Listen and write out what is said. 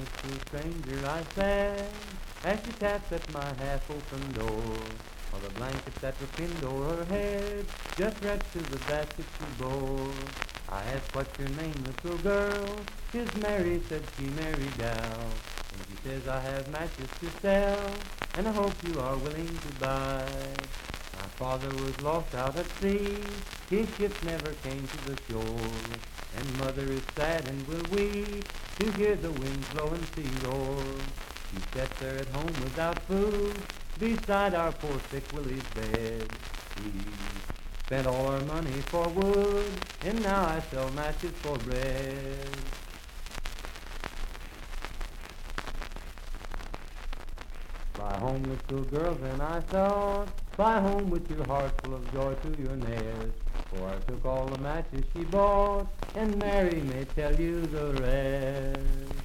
to a stranger I sang, as she tapped at my half-open door, while the blankets that were pinned o'er her head just wrapped to the basket she bore. I asked, "What's your name, little girl?" "'Tis Mary," said she, "Mary Dow." And she says, "I have matches to sell, and I hope you are willing to buy." My father was lost out at sea, his ship never came to the shore, and mother is sad and will weep to hear the wind blow and sea roar. She sat there at home without food, beside our poor sick Willie's bed. We spent all our money for wood, and now I sell matches for bread. Fly home, little girl, then I thought, fly home with your heart full of joy to your nest, for I took all the matches she bought, and Mary may tell you the rest.